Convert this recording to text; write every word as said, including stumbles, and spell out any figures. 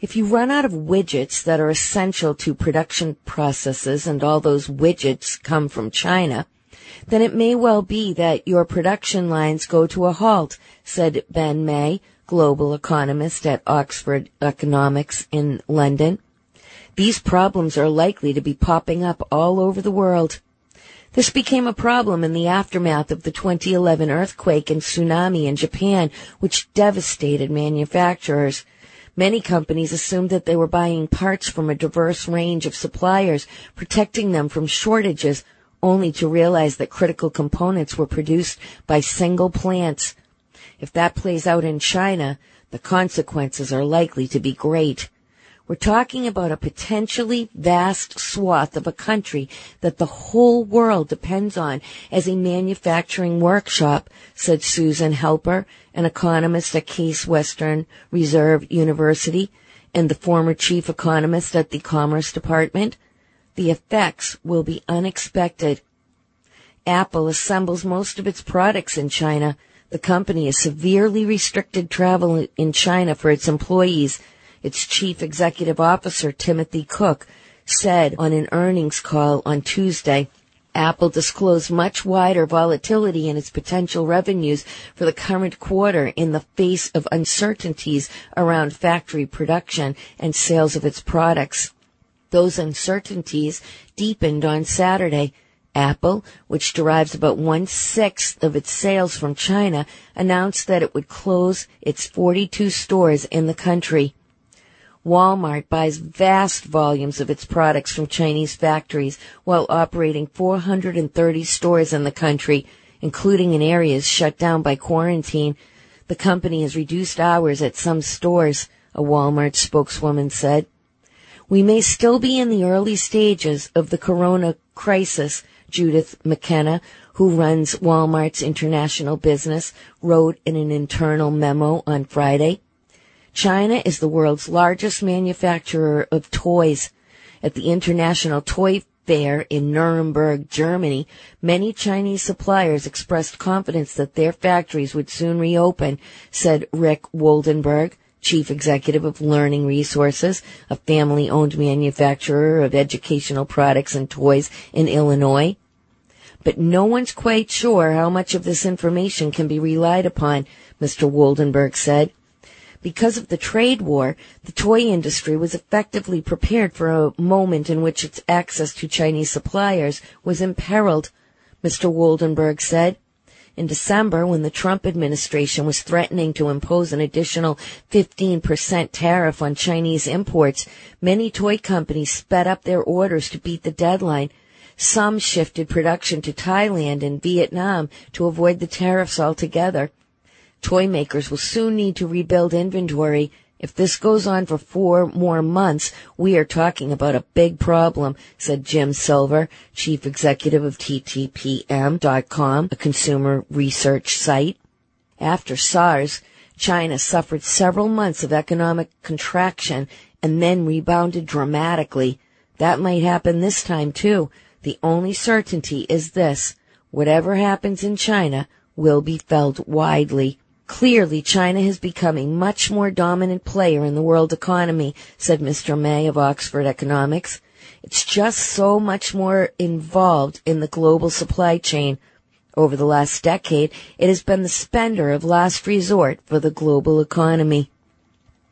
If you run out of widgets that are essential to production processes, and all those widgets come from China, then it may well be that your production lines go to a halt, said Ben May, global economist at Oxford Economics in London. These problems are likely to be popping up all over the world. This became a problem in the aftermath of the twenty eleven earthquake and tsunami in Japan, which devastated manufacturers. Many companies assumed that they were buying parts from a diverse range of suppliers, protecting them from shortages, only to realize that critical components were produced by single plants. If that plays out in China, the consequences are likely to be great. We're talking about a potentially vast swath of a country that the whole world depends on as a manufacturing workshop, said Susan Helper, an economist at Case Western Reserve University and the former chief economist at the Commerce Department. The effects will be unexpected. Apple assembles most of its products in China. The company has severely restricted travel in China for its employees. Its chief executive officer, Timothy Cook, said on an earnings call on Tuesday, Apple disclosed much wider volatility in its potential revenues for the current quarter in the face of uncertainties around factory production and sales of its products. Those uncertainties deepened on Saturday. Apple, which derives about one-sixth of its sales from China, announced that it would close its forty-two stores in the country. Walmart buys vast volumes of its products from Chinese factories while operating four hundred thirty stores in the country, including in areas shut down by quarantine. The company has reduced hours at some stores, a Walmart spokeswoman said. We may still be in the early stages of the corona crisis, Judith McKenna, who runs Walmart's international business, wrote in an internal memo on Friday. China is the world's largest manufacturer of toys. At the International Toy Fair in Nuremberg, Germany, many Chinese suppliers expressed confidence that their factories would soon reopen, said Rick Woldenberg, chief executive of Learning Resources, a family-owned manufacturer of educational products and toys in Illinois. But no one's quite sure how much of this information can be relied upon, Mister Woldenberg said. Because of the trade war, the toy industry was effectively prepared for a moment in which its access to Chinese suppliers was imperiled, Mister Woldenberg said. In December, when the Trump administration was threatening to impose an additional fifteen percent tariff on Chinese imports, many toy companies sped up their orders to beat the deadline. Some shifted production to Thailand and Vietnam to avoid the tariffs altogether. Toy makers will soon need to rebuild inventory. If this goes on for four more months, we are talking about a big problem, said Jim Silver, chief executive of T T P M dot com, a consumer research site. After SARS, China suffered several months of economic contraction and then rebounded dramatically. That might happen this time, too. The only certainty is this: whatever happens in China will be felt widely. Clearly, China has become a much more dominant player in the world economy, said Mister May of Oxford Economics. It's just so much more involved in the global supply chain. Over the last decade, it has been the spender of last resort for the global economy.